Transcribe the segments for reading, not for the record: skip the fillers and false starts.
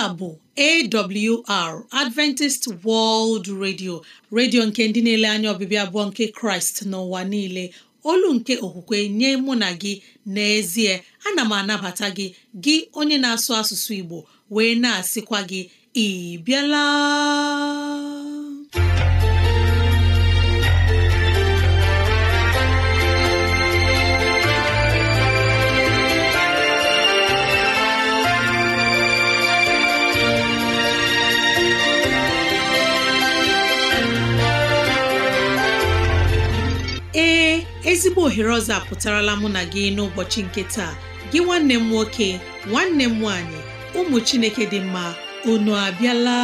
a bụ AWR Adventist World Radio redio nke ndị na-ele anya ọbịbịa abụọ nke Kraịst n'ụwa niile, olu nke okwukwe nye mụ na gị. N'ezie, ana m anabata gị onye na-asụ asụsụ Igbo, wee na-asịkwa gị ị bịala. Ezigbo ohere ọzọ apụtarala mụ na gị n'ụbọchị nke taa. Gị nwanne m nwoke, nwanne m nwanyị, ụmụ Chineke dị mma, unu abịala.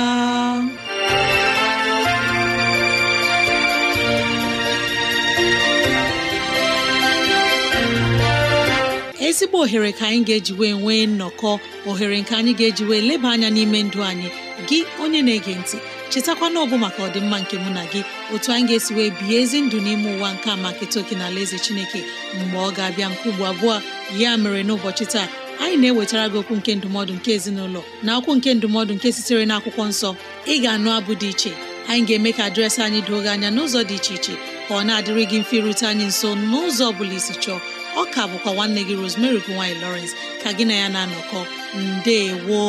Ezigbo ohere ka anyị ga-eji wee nwee nnọkọ, ohere nke anyị ga-eji wee leba anya n'ime ndụ anyị. Gị onye na-ege ntị, chetakwana ọbụ maka ọdịmma nke mụ na gị, otu anyị ga-esi wee bihe ezi ndụ n'ime ụwa nke a maka etoke na alaeze Chineke mgbe ọ ga-abịa nke ugbo abụọ. Ya mere n'ụbọchị taa, anyị na-ewetara gị okwu nke ndụmọdụ nke ezinụlọ na okwu nke ndụmọdụ nke sitere n'akwụkwọ nsọ. Ị ga-anụ abụ dị iche, anyị ga-eme ka adreesị anyị doo gị anya n'ụzọ dị iche iche, ka ọ na-adịrị gị mfe irute anyị nso n'ụzọ ọ bụla isi chọọ. Ọ ka bụkwa nwanne gị Rosemary Gowany Lawrence ka gị na ya na-anọkọ. Ndewo.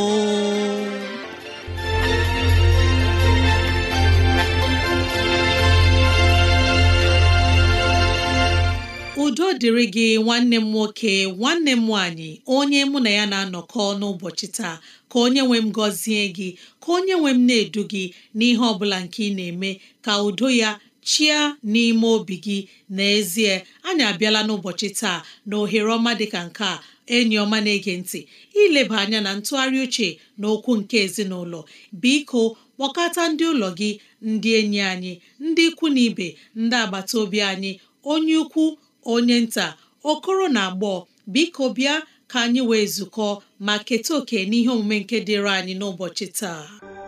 Udo dịrị gị nwanne m nwoke, nwanne m nwanyị, onye mụ na ya na-anọkọ n'ụbọchị taa. Ka onye nwe m gọzie gị, ka onye nwe m na-edu gị n'ihe ọ bụla nke ị na-eme, ka udo ya chia n'ime obi gị. N'ezie, anyị abịala n'ụbọchị taa na ohere ọma dịka nke a, enyi ọma na-ege ntị, ileba anya na ntụgharị uche na okwu nke ezinụlọ. Biko kpọkọta ndị ụlọ gị, ndị enyi anyị, ndị ikwu na ibe, ndị agbata obi anyị, onye ukwu onye nta, okoro na agbọghọ. Biko bịa ka anyị wee zukọ ma keta oke n'ihe omume nke dịrị anyị n'ụbọchị taa.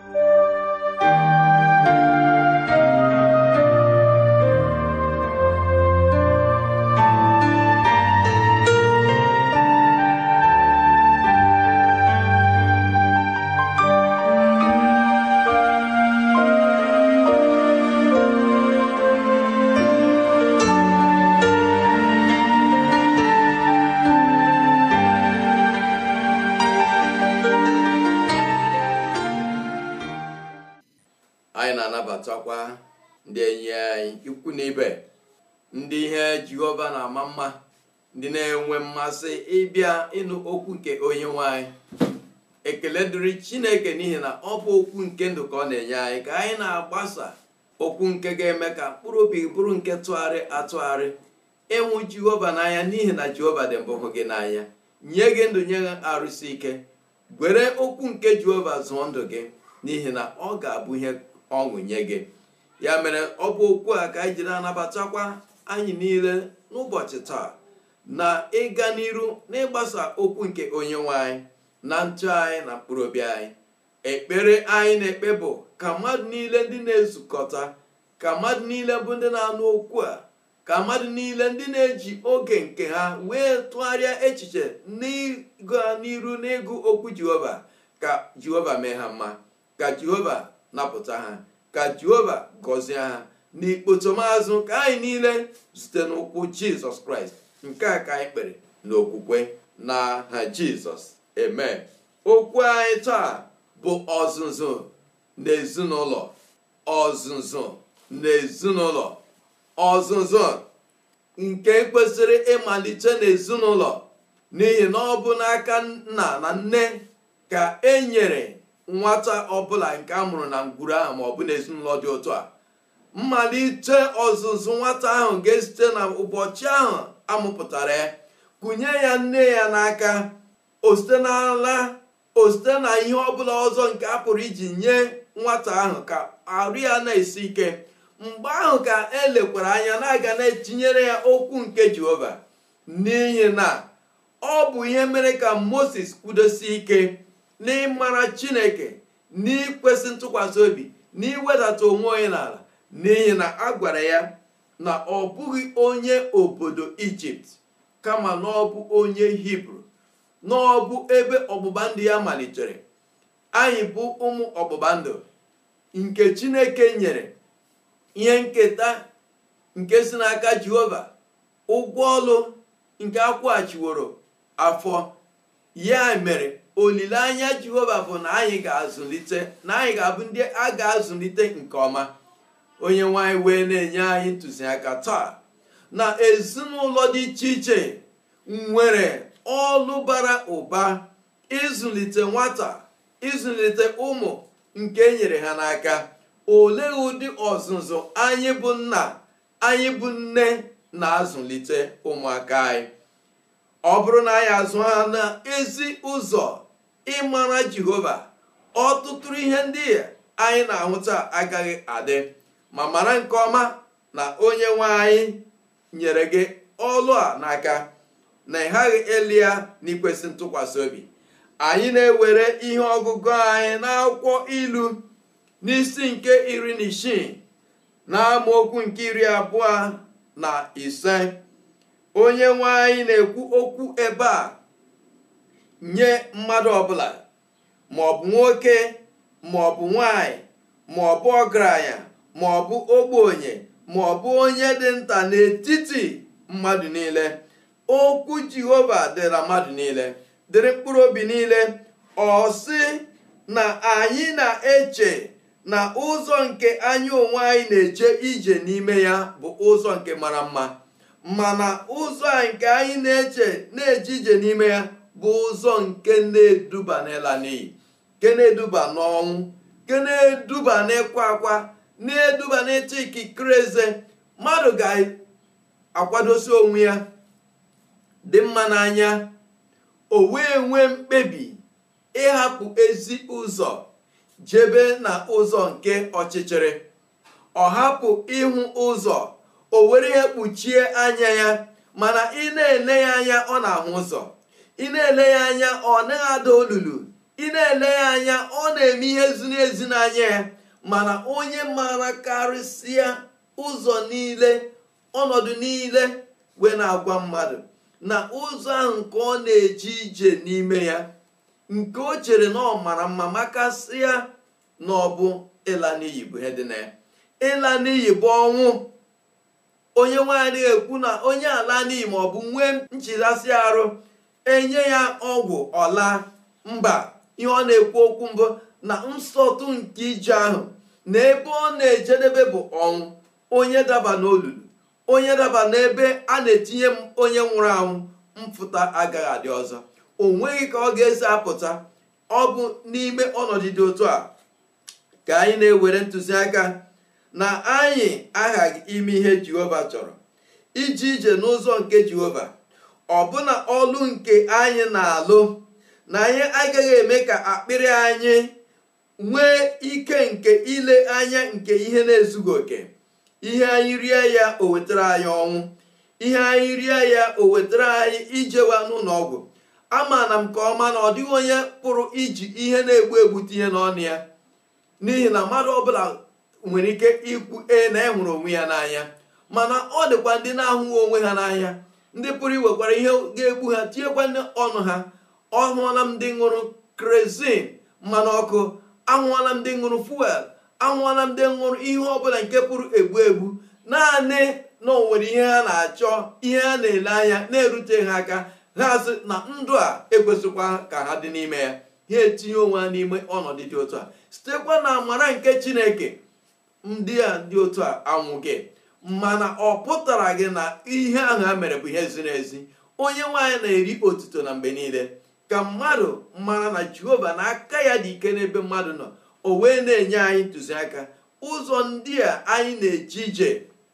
Anyị na-anabatakwa ndị enyi anyị, ikwu na ibe, ndị ihe Jehova na-ama mma, ndị na-enwe mmasị ịbịa ịnụ okwu nke onye nwe anyị. Ekele dịrị Chineke n'ihi na ọ bụ okwu nke ndụ ka ọ na-enye anyị, ka anyị na-agbasa okwu nke ga-eme ka mkpụrụ obi bụrụ nke tụgharị atụgharị, ịhụ Jehova n'anya n'ihi na Jehova dị mbụ hụ gị n'anya, nye gị ndụ, nye arụsị ike. Gwere okwu nke Jehova zụọ ndụ gị, n'ihi na ọ ga-abụ ihe ọṅụ nye gị. Ya mere, ọ bụ okwu a ka anyị jiri anabatakwa anyị niile n'ụbọchị taa, na ịga n'iru n'ịgbasa okwu nke onye nwe anyị na ntụ anyị na mkpụrụ obi anyị. Ekpere anyị na-ekpe bụ ka mmadụ niile ndị na-ezukọta, ka mmadụ niile bụ ndị na-anụ okwu a, ka mmadụ niile ndị na-eji oge nke ha wee tụgharịa echiche n'ịga n'iru n'ịgụ okwu Jehova, ka Jehova mee ha mma, ka Jehova napụta ha, ka Jehova gọzie ha n'ikpotomazụ, ka anyị niile zute n'ụkwụ Jizọs Kraịst. Nke a ka anyị kpere n'okwukwe n'aha Jizọs, amen. Okwu anyị taa bụ ọzụzụ n'ezinụlọ. Ọzụzụ n'ezinụlọ, ọzụzụ nke kwesịrị ịmalite n'ezinụlọ, n'ihi na ọ bụ n'aka nna na nne ka e nyere nwata ọbụla nke a mụrụ na ngwuru ahụ ma ọ bụ n'ezinụlọ dị otu a. Mmalite ọzụzụ nwata ahụ ga-esite na ụbọchị ahụ amụpụtara ya, kụnye ya nne ya n'aka, o site n'ala, o site na ihe ọbụla ọzọ nke a pụrụ iji nye nwata ahụ ka arụ ya na-esi ike. Mgbe ahụ ka elekwara anya na-aga na-etinyere ya okwu nke Jehova, n'ihi na ọ bụ ihe mere ka Moses kwudosie ike n'ịmara Chineke, n'ikwesị ntụkwasị obi, n'iwedata onwe onye n'ala, n'ihi na a gwara ya na ọ bụghị onye obodo Ijipt, kama na ọ bụ onye Hibru, na ọ bụ ebe ọgbụgba ndụ ya malitere. anyị bụ ụmụ ọgbụgba ndụ nke Chineke nyere ihe nketa nke si n'aka Jehova, ụgwọ ọlụ nke akwụghachiworo afọ. Ya mere olileanya Jehova bụ na anyị ga-azụlite, na anyị ga-abụ ndị a ga-azụlite nke ọma. Onye nwe anyị wee na-enye anyị ntụziaka taa na ezinụlọ dị iche iche nwere ọlụ bara ụba ịzụlite nwata, ịzụlite ụmụ nke e nyere ha n'aka. Olee ụdị ọzụzụ anyị bụ nna, anyị bụ nne na-azụlite ụmụaka anyị? Ọ bụrụ na anyị azụ ha na ezi ụzọ ịmara Jehova, ọtụtụ ihe ndị anyị na-ahụta agaghị adị. Ma mara nke ọma na onye nwe anyị nyere gị ọlụ a n'aka, na ị ghaghị eli ya n'ikwesị ntụkwasị obi. Anyị na-ewere ihe ọgụgụ anyị n'akwụkwọ Ilu n'isi nke 16 na amaokwu nke 25. Onye nwe anyị na-ekwu okwu ebe a nye mmadụ ọbụla, maọbụ nwoke, maọbụ nwanyị, maọbụ ọgaranya, maọbụ ogbenye, maọbụ onye dị nta, n'etiti mmadụ niile. Okwu Jehova dịrị mmadụ niile, dịrị mkpụrụ obi niile. Ọ sị na anyị na-eche na ụzọ nke anyị onwe anyị na-eje ije n'ime ya bụ ụzọ nke mara mma, mana ụzọ nke anyị na-eje ije n'ime ya bụ ụzọ nke na-eduba n'ịla n'iyi, nke na-eduba n'ọnwụ, nke na-eduba n'ịkwa akwa, na-eduba n'ịta ikikere eze. Mmadụ ga-akwadosi onwe ya dị mma n'anya, o wee nwee mkpebi ịhapụ ezi ụzọ jebe na ụzọ nke ọchịchịrị. Ọ hapụ ịhụ ụzọ, o were ihe kpuchie anya ya, mana ị na-ele ya anya ọ na-ahụ ụzọ, ị na-ele ya anya ọ naghị ada olulu, ị na-ele ya anya ọ na-eme ihe ziri ezi n'anya ya. Mana onye maara karịsịa ụzọ niile, ọnọdụ niile, wee na-agwa mmadụ na ụzọ ahụ nke ọ na-eje ije n'ime ya, nke o chere na ọ mara mma, makasịa na ọ bụ ịla n'iyi bụ ihe dị na ya. Ịla n'iyi bụ ọnwụ. Onye nwaanyị ekwu na onye ala n'iyi ma ọ bụ nwee nchịasị arụ, enye ya ọgwụ ọla. Mba, ihe ọ na-ekwu okwu mbụ na nsọtụ nke ije ahụ na ebe ọ na-ejedebe bụ ọnwụ. Onye daba n'olulu, onye daba n'ebe a na-etinye onye nwụrụ anwụ, mfụta agaghị adị ọzọ. O nweghị ka ọ ga-esi apụta. Ọ bụ n'ime ọnọdụ dị otu a ka anyị na-ewere ntụziaka na anyị aghaghị ime ihe Jehova chọrọ, ije ije n'ụzọ nke Jehova. Ọbụna ọlụ nke anyị na-alụ, na anyị agaghị eme ka akpịrị anyị nwee ike nke ile anya nke ihe na-ezughị oke. Ihe anyị rie ya, o wetara anyị ọnwụ. Ihe anyị rie ya, o wetara anyị ijewa n'ụlọ ọgwụ. Amaara m nke ọma na ọ dịghị onye pụrụ iji ihe na-egbu egbu tinye n'ọnụ ya, n'ihi na mmadụ ọbụla nwere ike ikwu na e hụrụ onwe ya n'anya. Mana ọ dịkwa ndị na-ahụghị onwe ha n'anya, ndị pụrụ iwekwara ihe ga-egbu ha tinyekwa ọnụ ha. Ahụọla m ndị ṅụrụ kerozin, mmanụ ọkụ, ahụọla m ndị ṅụrụ fuel, ahụọla m ndị ṅụrụ ihe ọbụla nke pụrụ egbu egbu, naanị na o nwere ihe ha na-achọ, ihe ha na-ele anya na-erute ha aka. Ha sị na ndụ a ekwesịkwa ka ha dị n'ime ya. Ha etinye onwe ha n'ime ọnọdụ dị otu a sitekwa na amara nke Chineke. Ndị a dị otu a anwụghị, mana ọ pụtara gị na ihe ahụ ha mere bụ ihe ziri ezi. Onye nwaanyị na-eri otuto na mgbe niile. Ka mmadụ mara na Jehova na aka ya dị ike n'ebe mmadụ nọ, o wee na-enye anyị ntụziaka ụzọ ndị a anyị na-eje ije.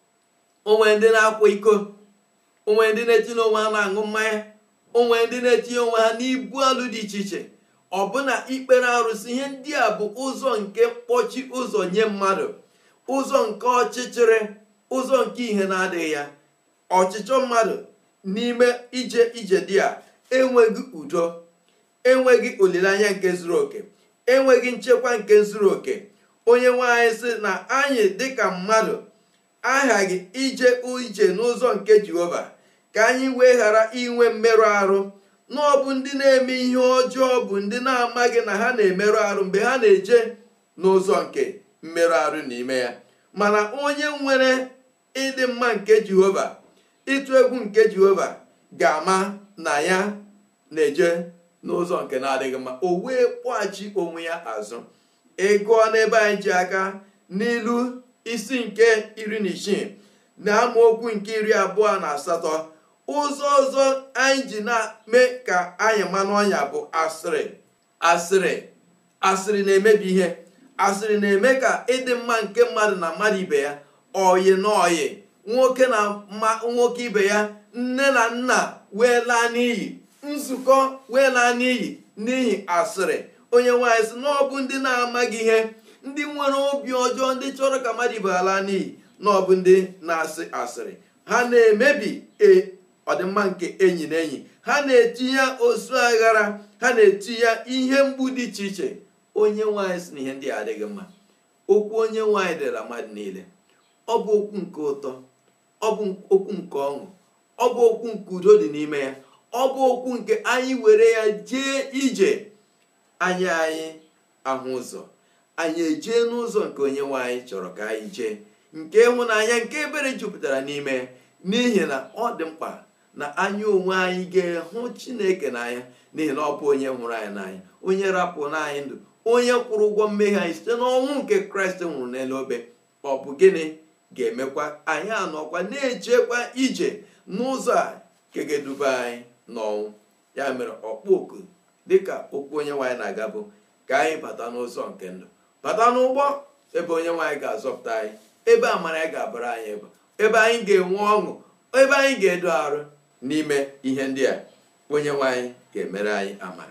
Onwe ndị na-akwa iko, onwe ndị na-etinye onwe ha na-aṅụ mmanya, onwe ndị na-etinye onwe ha n'ibu alụ dị iche iche, ọbụna ikpere arụsị. Ihe ndị a bụ ụzọ nke mkpọchi ụzọ nye mmadụ, ụzọ nke ọchịchịrị, ụzọ nke ihe na-adịghị ya. Ọchịchọ mmadụ n'ime ije dị a enweghị udo, enweghị olileanya nke zuru oke, enweghị nchekwa nke zuru oke. Onye nwaanyị sị na anyị dịka mmadụ aghaghị ije n'ụzọ nke Jehova, ka anyị wee ghara inwe mmerụ ahụ na ọ bụ ndị na-eme ihe ọjọọ bụ ndị na-amaghị na ha na-emerụ arụ mgbe ha na-eje n'ụzọ nke mmerụ arụ n'ime ya. Mana onye nwere ịdị mma nke Jehova, ịtụ egwu nke Jehova, ga-ama na ya na-eje n'ụzọ nke na-adịghị mma, o wee kpọghachi onwe ya azụ. Ịgụọ n'ebe anyị ji aka n'ilu isi nke 16 na amaokwu nke 28, ụzọ ọzọ anyị ji na-eme ka anyị manụ ọnya bụ asịrị. Asịrị na-emebi ihe. Asịrị na-eme ka ịdị mma nke mmadụ na mmadụ ibe ya, ọyị na ọyị, nwoke na nwoke ibe ya, nne na nna wee laa n'iyi, nzukọ wee laa n'iyi n'ihi asịrị. Onye nwaanyị sị na ọ bụ ndị na-amaghị ihe, ndị nwere obi ọjọọ, ndị chọrọ ka mmadụ ibe ha laa n'iyi, na ọ bụ ndị na-asị asịrị. Ha na-emebi ọdịmma nke enyi na enyi. Ha na-etinye osu aghara, ha na-etinye ihe mgbu dị iche iche. Onye nwaanyị sị na ihe ndị adịghị mma. Okwu onye nwaanyị dịra mmadụ niile. Ọ bụ okwu nke ụtọ, ọ bụ okwu nke ọṅụ, ọ bụ okwu nke udo dị n'ime ya, ọ bụ okwu nke anyị were ya jee ije, anyị ahụ ụzọ, anyị ejee n'ụzọ nke onye nwaanyị chọrọ ka anyị jee, nke ịhụnanya nke ebere jupụtara n'ime ya. N'ihi na ọ dị mkpa na anyị onwe anyị ga-ehụ Chineke n'anya, n'ihi na ọ bụ onye hụrụ anyị n'anya, onye rapụrụ anyị ndụ, onye kwụrụ ụgwọ mmehie anyị site n'ọnwụ nke Kraịst nwụrụ n'elu obe. Ọ bụ gịnị ga-emekwa anyị anọkwa na-ejekwa ije n'ụzọ a nke ga-eduba anyị n'ọnwụ? Ya mere ọkpọ oku dịka okwu onye nwaanyị na-aga bụ ka anyị bata n'ụzọ nke ndụ, bata n'ụgbọ ebe onye nwaanyị ga-azọpụta anyị, ebe amara ya ga-abara anyị, ebe anyị ga-enwe ọṅụ, ebe anyị ga-edo arụ. N'ime ihe ndị a, onye nwaanyị ga-emere anyị amara.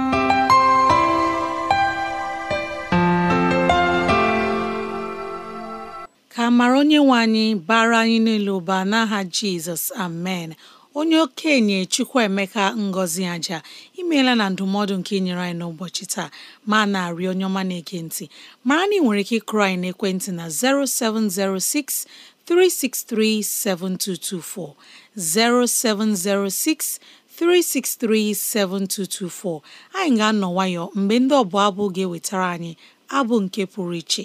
Ka amara onye nwe anyị bara anyị niile ụba n'aha Jizọs, amen. Onye okenye Chukwuemeka Ngọzi Aja, imeela na ndụmọdụ nke inyere anyị n'ụbọchị taa. Ma na-arịọ onye ọma na-ege ntị, mara na ị nwere ike ịkụrụ anyị n'ekwentị na 0706 363 7224, 0706 363 7224. Anyị ga-anọ nwayọ mgbe ndị ọbụ abụ ga-ewetara anyị abụ nke pụrụ iche.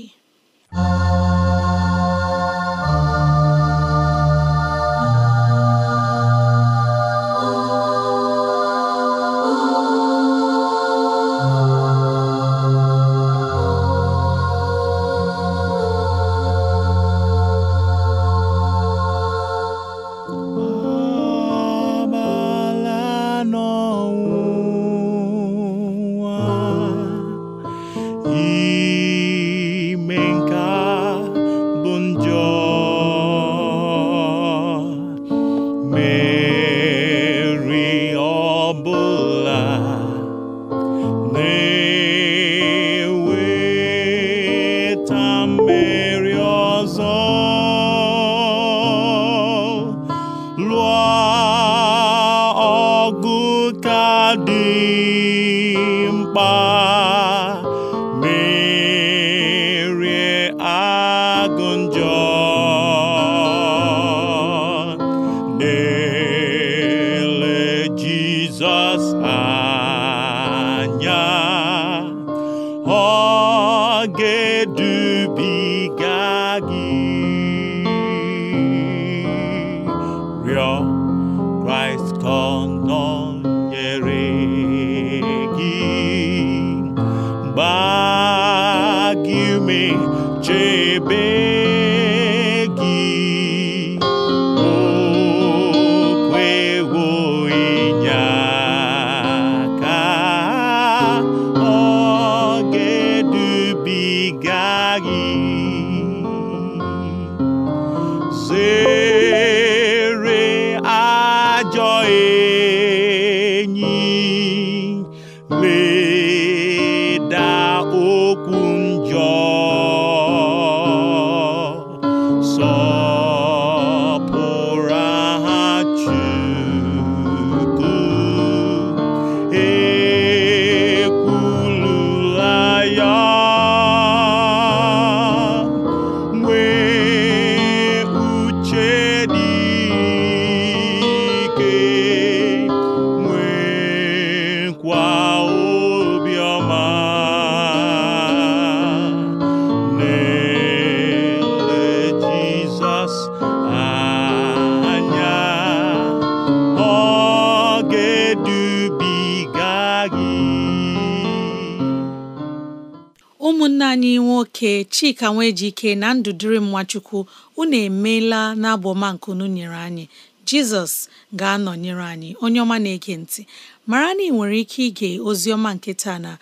ụmụnne anyị nwoke Chika Nwejike na Ndụdịrị Nwachukwu, unu emeela n'abụ ọma nke unu nyere anyị. Jizọs ga-anọnyere anyị. Onye ọma na-ege ntị, mara na ị nwere ike ige ozi ọma nke taa na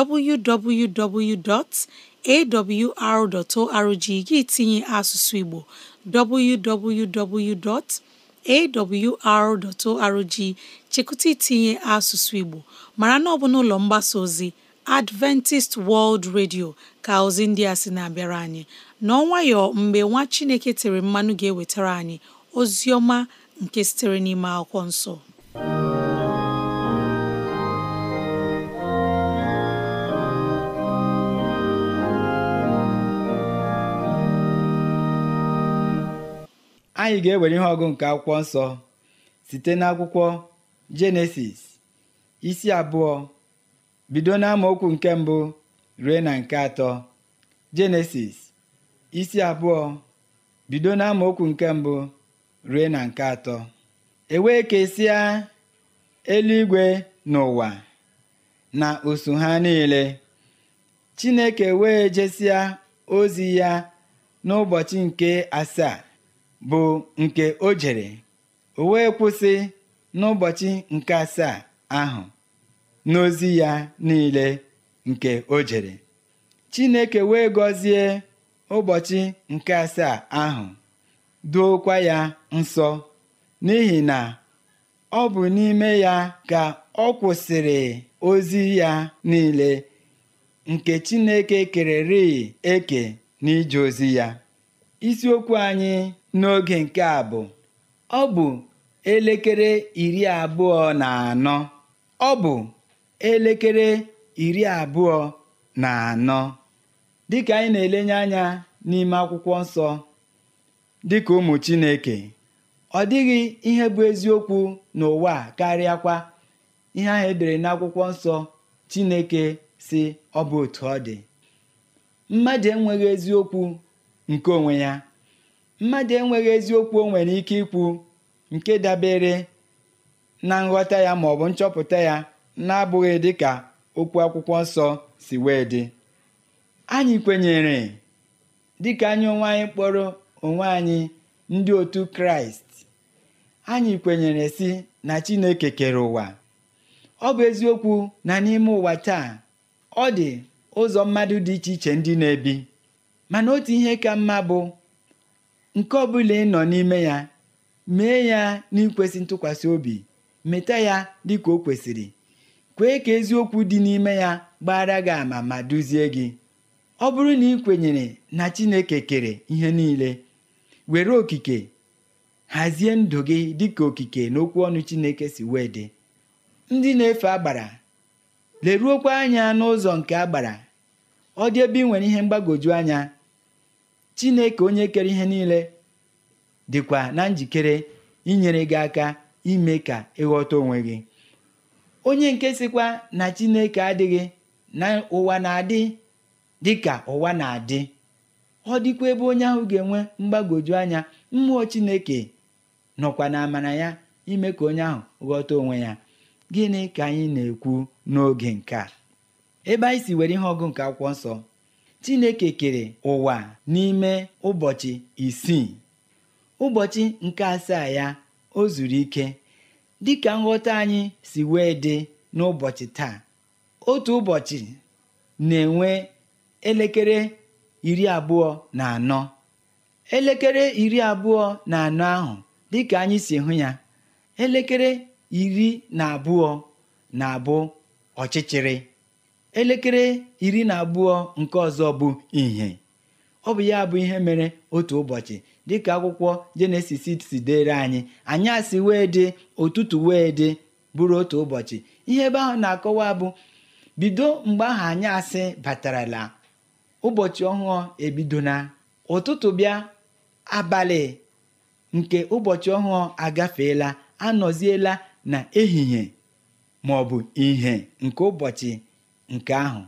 www.awr.org gị tinye asụsụ Igbo, www.awr.org chekụta itinye asụsụ Igbo. mara na ọ bụ n'ụlọ mgbasa ozi Adventist World Radio ka ozi ndị a sị na-abịara anyị. N'ọnwayọ mgbe nwa Chineke tere mmanụ ga-ewetara anyị ozi ọma nke sitere n'ime akwụkwọ nsọ. Anyị ga-ewere ihe ọgụ nke akwụkwọ nsọ site n'akwụkwọ Jenesis isi 2 bido n'amaokwu nke 1 ruo na nke 3. Jenesis isi 2 bido n'amaokwu nke 1 ruo na nke 3. E wee kesịa eluigwe n'ụwa na usu ha niile. Chineke wee jesịa ozi ya n'ụbọchị nke 7 bụ nke o jere. O wee kwụsị n'ụbọchị nke 7 ahụ n'ozi ya niile nke o jere. Chineke wee gọzie ụbọchị nke 7 ahụ, dookwa ya nsọ, n'ihi na ọ bụ n'ime ya ka ọ kwụsịrị ozi ya niile nke Chineke kererị eke n'ije ozi ya. Isiokwu anyị n'oge nke a bụ ọ bụ elekere 24. Ọ bụ elekere 24. Dịka anyị na-elenye anya n'ime akwụkwọ nsọ dịka ụmụ Chineke, ọ dịghị ihe bụ eziokwu n'ụwa karịakwa ihe ahụ edere n'akwụkwọ nsọ. Chineke si ọ bụ otu ọ dị. Mmadụ enweghị eziokwu nke onwe ya. Mmadụ enweghị eziokwu o nwere ike ikwu nke dabere na nghọta ya ma ọ bụ nchọpụta ya, na-abụghị dịka okwu akwụkwọ nsọ si wee dị. Anyị kwenyere dịka anyị onwe anyị kpọrọ onwe anyị ndị otu Kraịst. Anyị kwenyere si na Chineke kere ụwa. Ọ bụ eziokwu na n'ime ụwa taa ọ dị ụzọ mmadụ dị iche iche ndị na-ebi, mana otu ihe ka mma bụ nke ọbụla ị nọ n'ime ya, mee ya n'ikwesị ntụkwasị obi, meta ya dịka o kwesịrị, kwee ka eziokwu dị n'ime ya gbara gị ama ma duzie gị. Ọ bụrụ na ị kwenyere na Chineke kere ihe niile, were okike hazie ndụ gị dịka okike n'okwu ọnụ Chineke si wee dị. Ndị na-efe agbara, leruokwa anya n'ụzọ nke agbara. Ọ dị ebe ị nwere ihe mgbagwoju anya, Chineke onye kere ihe niile dịkwa na njikere inyere gị aka ime ka ịghọta onwe gị. Onye nke sịkwa na Chineke adịghị, na ụwa na-adị dịka ụwa na-adị, ọ dịkwa ebe onye ahụ ga-enwe mgbagwoju anya. Mmụọ Chineke nọkwa na amara ya ime ka onye ahụ ghọta onwe ya. Gịnị ka anyị na-ekwu n'oge nke a? Ebe anyị si were ihe ọgụ nke akwụkwọ nsọ, Chineke kere ụwa n'ime ụbọchị 6. Ụbọchị nke 7 ya o zuru ike. Dịka nghọta anyị si wee dị n'ụbọchị taa, otu ụbọchị na-enwe elekere 24. Elekere 24 ahụ, dịka anyị si hụ ya, elekere 12 na-abụ ọchịchịrị. Elekere 12 nke ọzọ bụ ìhè. Ọ bụ ya bụ ihe mere otu ụbọchị, dịka akwụkwọ Jenesis si dere anyị, anyasị wee dị, ụtụtụ wee dị, bụrụ otu ụbọchị. Ihe ebe ahụ na-akọwa bụ bido mgbe ahụ anyasị batarala, ụbọchị ọhụụ ebido na ụtụtụ bịa, abalị nke ụbọchị ọhụụ agafeela, anọziela na ehihie ma ọ bụ ìhè nke ụbọchị nke ahụ.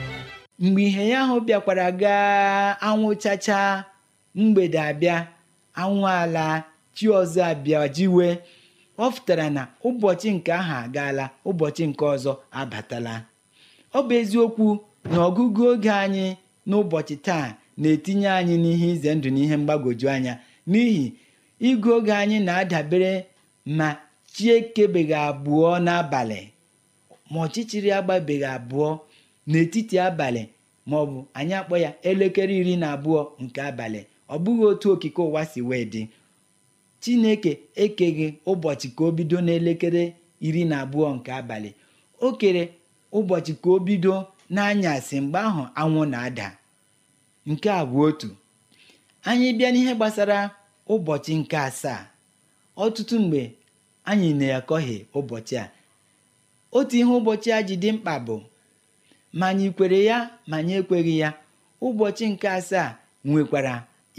Mgbe ìhè ya ahụ bịakwara gaa, anwụ chacha, mgbede abịa, anwụ ala, chi ọzọ abịa jiwe. Ọ pụtara na ụbọchị nke ahụ agaala, ụbọchị nke ọzọ abatala. Ọ bụ eziokwu na ọgụgụ oge anyị n'ụbọchị taa na-etinye anyị n'ihe ize ndụ na ihe mgbagwoju anya, n'ihi ịgụ oge anyị na-adabere ma chi ekebeghị abụọ n'abalị, ma ọchịchịrị agbabeghị abụọ n'etiti abalị, ma ọ bụ anyị akpọ ya 12:00 nke abalị. Ọ bụghị otu okike ụwa si wee dị. Chineke ekeghị ụbọchị ka o bido 12:00 nke abalị. O kere ụbọchị ka o bido n'anyasị, mgbe ahụ anwụ na-ada. Nke a bụ otu. Anyị bịa n'ihe gbasara ụbọchị nke 7, ọtụtụ mgbe anyị na-akọghị ụbọchị a. Otu ihe ụbọchị a ji dị mkpa bụ ma anyị kwere ya ma anyị ekweghị ya. Ụbọchị nke 7 nwekwara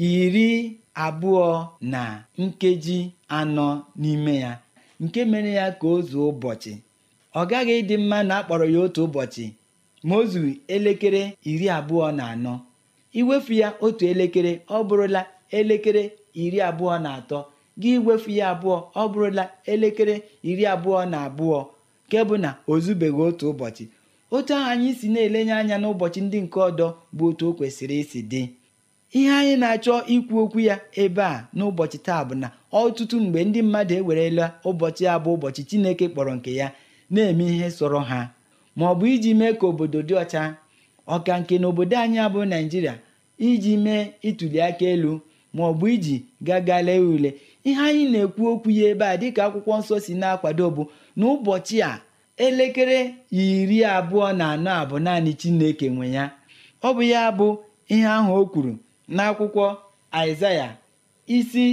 24 n'ime ya, nke mere ya ka o zuo ụbọchị. Ọ gaghị ịdị mma na akpọrọ ya otu ụbọchị ma o zuru 24. Iwefu ya otu elekere, ọ bụrụla 23. Gị wefu ya abụọ, ọ bụrụla 22, nke bụ na o zubeghị otu ụbọchị. Otu ahụ anyị si na-elenye anya n'ụbọchị ndị nke ọdọ bụ otu o kwesịrị isi dị. Ihe anyị na-achọ ikwu okwu ya ebe a n'ụbọchị taa bụ na ọtụtụ mgbe ndị mmadụ ewerela ụbọchị a bụ ụbọchị Chineke kpọrọ nke ya na-eme ihe sọrọ ha, ma ọ bụ iji mee ka obodo dị ọcha. Ọka nke n'obodo anyị abụ Naijiria, iji mee ịtụli aka elu, ma ọ bụ iji gaga lee ule. Ihe anyị na-ekwu okwu ya ebe a dịka akwụkwọ nsọ si na-akwado bụ na ụbọchị a 24 bụ naanị Chineke nwe ya. Ọ bụ ya bụ ihe ahụ o kwuru n'akwụkwọ Aịzaya isi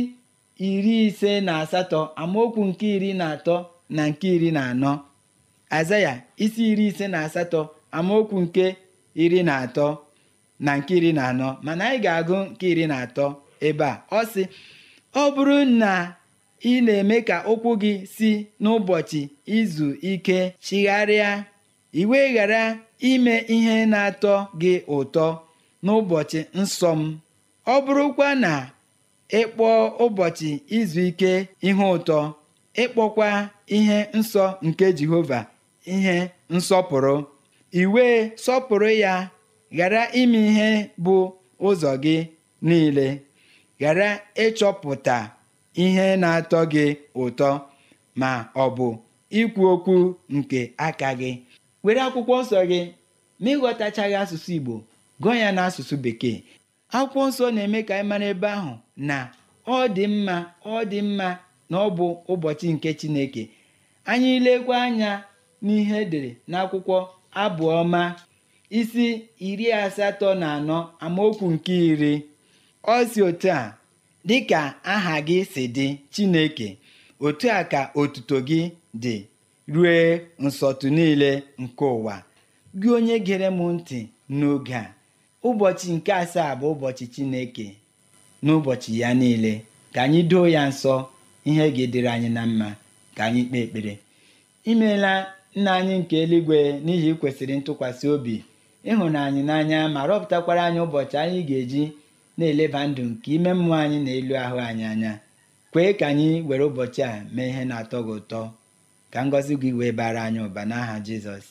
58 amaokwu nke 13 na nke 14. Aịzaya isi 58 amaokwu nke 13 na nke 14, mana anyị ga-agụ nke 13 ebe a. Ọ sị, ọ bụrụ na ị na-eme ka ụkwụ gị si n'ụbọchị izu ike chigharịa, i wee ghara ime ihe na-atọ gị ụtọ n'ụbọchị nsọ m. Ọ bụrụkwa na ịkpọ ụbọchị izu ike ihe ụtọ, ịkpọkwa ihe nsọ nke Jehova ihe nsọpụrụ, i wee sọpụrụ ya, ghara ime ihe bụ ụzọ gị niile, ghara ịchọpụta ihe na-atọ gị ụtọ, ma ọ bụ ikwu okwu nke aka gị. Were akwụkwọ nsọ gị, ma ịghọtachaghị asụsụ Igbo, gụọ ya n'asụsụ Bekee. Akwụkwọ nsọ na-eme ka anyị mara ebe ahụ na ọ dị mma na ọ bụ ụbọchị nke Chineke. Anyị lekwa anya n'ihe edere n'akwụkwọ Abụ Ọma isi 84 amaokwu nke 10. Ọ si otu a, dịka aha gị si dị Chineke, otu a ka otuto gị dị rue nsọtụ niile nke ụwa. Gị onye gere m ntị n'oge a, ụbọchị nke 7 bụ ụbọchị Chineke. N'ụbọchị ya niile ka anyị doo ya nsọ, ihe ga-edere anyị na mma. Ka anyị kpee ekpere. Imeela Nna anyị nke eluigwe, n'ihi kwesịrị ntụkwasị obi, ịhụnanya n'anya, ma rọpụtakwara anyị ụbọchị anyị ga-eji na-eleba ndụ nke ime mmụọ anyị na elu ahụ anyị anya. Kwee ka anyị were ụbọchị a mee ihe na-atọ gị ụtọ, ka ngọzi gị wee bara anyị ụba n'aha Jizọs.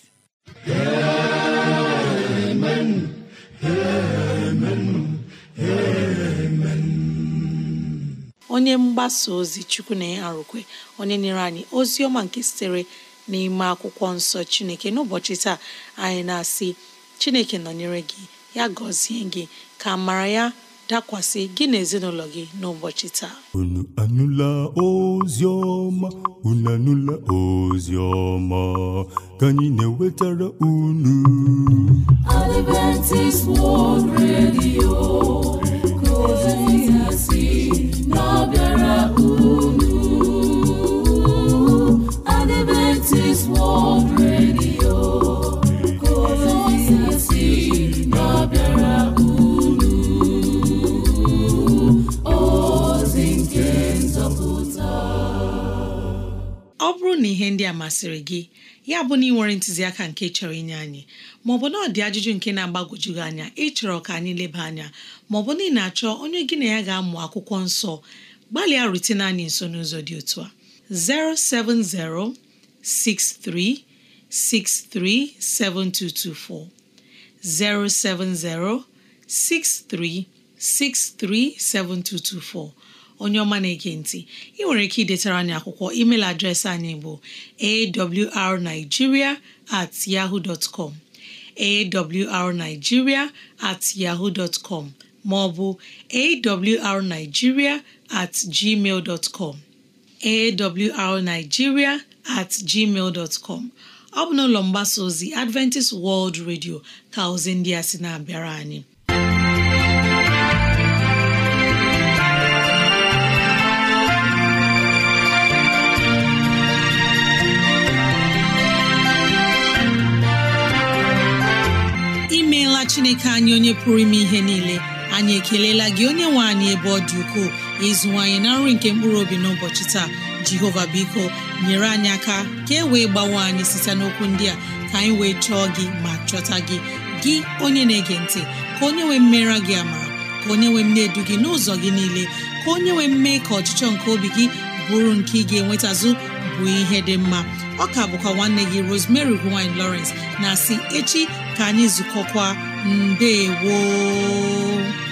Amen. Amen. Amen. Onye mgbasa ozi Chukwu na-arụkwe, onye nyere anyị ozi ọma nke sitere n'ime akwụkwọ nsọ Chineke n'ụbọchị taa, anyị na-asị Chineke nọnyere gị, ya gọzie gị, ka amara ya dakwasị gị na ezinụlọ gị n'ụbọchị taa. Unu anụla ozi ọma, unu anụla ozi ọma ka anyị na-ewetara unu Adventist World Radio, ka ozi na-abịara unu. Adventist World Radio, ka ozi na-abịara unu. Ozi nke nzọpụta. Ọ ọ bụrụ na ihe ndị a masịrị gị, ya bụ na ị nwere ntụziaka nke chọrọ inye anyị, maọbụ na ọ dị ajụjụ nke na-agbagwoju gị anya ịchọrọ ka anyị leba anya, maọbụ na ị na-achọ onye gị na ya ga-amụ akwụkwọ nsọ, gbalịa rutene anyị nso n'ụzọ dị otu a: 07063637224 07063637224. onye ọma na-ege ntị, ị nwere ike idetara anyị akwụkwọ. email adreesị anyị bụ awrnigeria@yahoo.com awrnigeria@yahoo.com maọbụ awrnigeria@gmail.com awrnigeria@gmail.com. ọ bụ n'ụlọ mgbasa ozi Adventist World Radio ka ozi ndị a sị na-abịara anyị. imeela Chineke anyị onye pụrụ ime ihe niile, anyị ekelela gị onye nwe anyị ebe ọ dị ukwuu ịzụwanyị na nri nke mkpụrụ obi n'ụbọchị taa. Jehova biko nyere anyị aka ka e wee gbawe anyị site n'okwu ndị a, ka anyị wee chọọ gị ma chọta gị, gị onye na-ege ntị, ka onye wee mmera gị amara, ka onye wee na-edu gị n'ụzọ gị niile, ka onye wee mee ka ọchịchọ nke obi gị bụrụ nke ị ga-enwetazụ bụ ihe dị mma. Ọ ka bụkwa nwanne gị Rosemary Gowany Lawrence na-asị echi ka anyị zukọkwa. Ndewo.